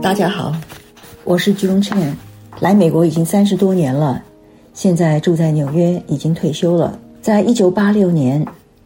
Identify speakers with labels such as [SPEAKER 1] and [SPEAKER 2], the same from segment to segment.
[SPEAKER 1] 大家好，我是居荣倩，来美国已经30多年了，现在住在纽约，已经退休了。在1986年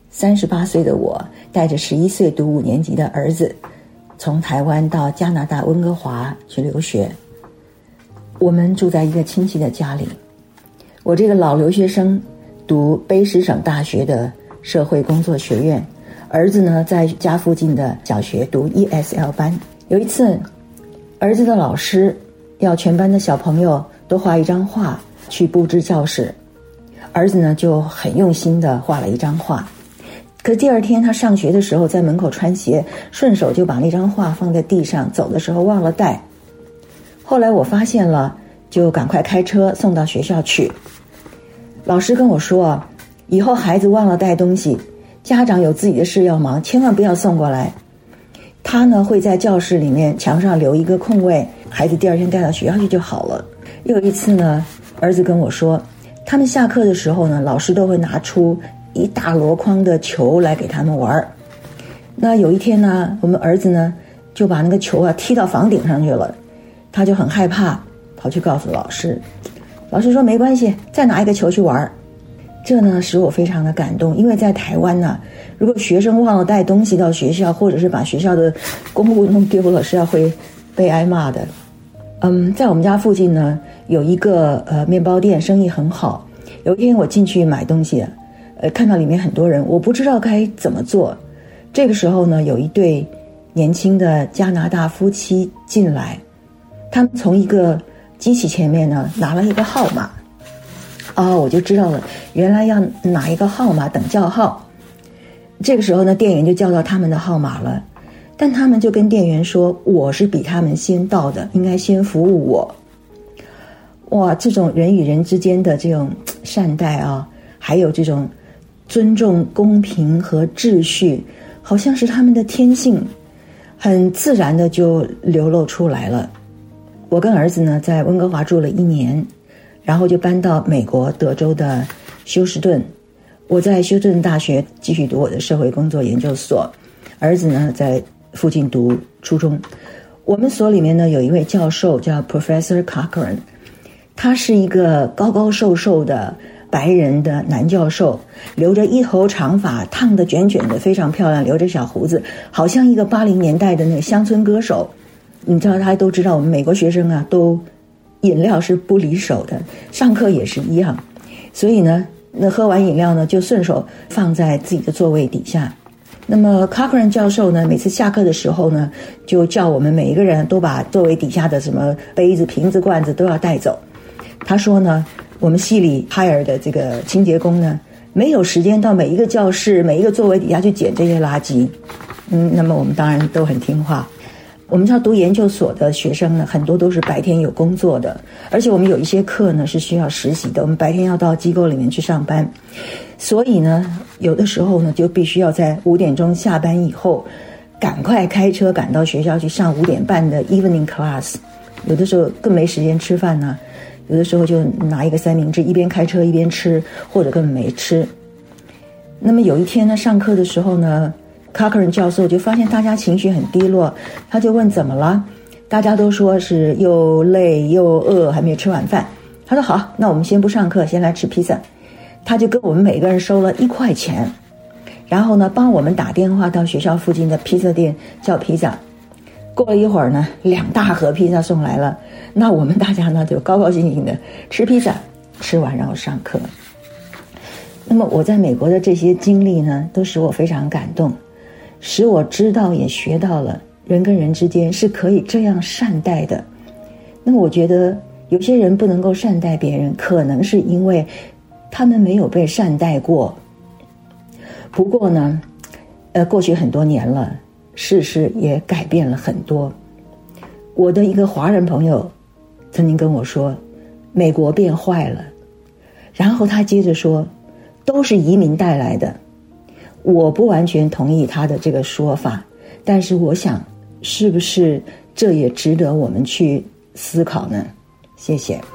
[SPEAKER 1] ，38岁的我带着11岁读5年级的儿子，从台湾到加拿大温哥华去留学。我们住在一个亲戚的家里。我这个老留学生读卑诗省大学的社会工作学院，儿子呢在家附近的小学读 ESL 班。有一次，儿子的老师要全班的小朋友都画一张画去布置教室，儿子呢就很用心地画了一张画。可是第二天他上学的时候在门口穿鞋，顺手就把那张画放在地上，走的时候忘了带。后来我发现了，就赶快开车送到学校去。老师跟我说，以后孩子忘了带东西，家长有自己的事要忙，千万不要送过来。他呢会在教室里面墙上留一个空位，孩子第二天带到学校去就好了。又有一次呢，儿子跟我说，他们下课的时候呢，老师都会拿出一大箩筐的球来给他们玩。那有一天呢，我们儿子呢就把那个球踢到房顶上去了，他就很害怕，跑去告诉老师。老师说没关系，再拿一个球去玩。这呢使我非常的感动，因为在台湾呢，如果学生忘了带东西到学校，或者是把学校的公物弄丢了，是要会被挨骂的。在我们家附近呢有一个面包店，生意很好。有一天我进去买东西，看到里面很多人，我不知道该怎么做。这个时候呢，有一对年轻的加拿大夫妻进来，他们从一个机器前面呢拿了一个号码。我就知道了，原来要拿一个号码等叫号。这个时候呢，店员就叫到他们的号码了，但他们就跟店员说，我是比他们先到的，应该先服务我。哇，这种人与人之间的这种善待还有这种尊重公平和秩序，好像是他们的天性，很自然的就流露出来了。我跟儿子呢在温哥华住了1年，然后就搬到美国德州的休斯顿。我在休斯顿大学继续读我的社会工作研究所，儿子呢在附近读初中。我们所里面呢有一位教授叫 Professor Cochran， 他是一个高高瘦瘦的白人的男教授，留着一头长发，烫得卷卷的，非常漂亮，留着小胡子，好像一个80年代的那个乡村歌手。你知道他都知道我们美国学生都饮料是不离手的，上课也是一样。所以呢，那喝完饮料呢就顺手放在自己的座位底下。那么 Cochran 教授呢，每次下课的时候呢，就叫我们每一个人都把座位底下的什么杯子、瓶子、罐子都要带走。他说呢，我们系里 hire 的这个清洁工呢，没有时间到每一个教室、每一个座位底下去捡这些垃圾。那么我们当然都很听话。我们知道读研究所的学生呢，很多都是白天有工作的，而且我们有一些课呢是需要实习的，我们白天要到机构里面去上班，所以呢，有的时候呢就必须要在5点钟下班以后，赶快开车赶到学校去上5点半的 evening class。有的时候更没时间吃饭呢，有的时候就拿一个三明治，一边开车一边吃，或者根本没吃。那么有一天呢，上课的时候呢，Cochran 教授就发现大家情绪很低落，他就问怎么了？大家都说是又累又饿，还没有吃晚饭。他说好，那我们先不上课，先来吃披萨。他就跟我们每个人收了1块钱，然后呢帮我们打电话到学校附近的披萨店叫披萨。过了一会儿呢，2大盒披萨送来了，那我们大家呢就高高兴兴的吃披萨，吃完然后上课。那么我在美国的这些经历呢，都使我非常感动，使我知道也学到了人跟人之间是可以这样善待的。那么我觉得有些人不能够善待别人，可能是因为他们没有被善待过。不过呢过去很多年了，世事也改变了很多。我的一个华人朋友曾经跟我说，美国变坏了，然后他接着说，都是移民带来的。我不完全同意他的这个说法，但是我想是不是这也值得我们去思考呢？谢谢。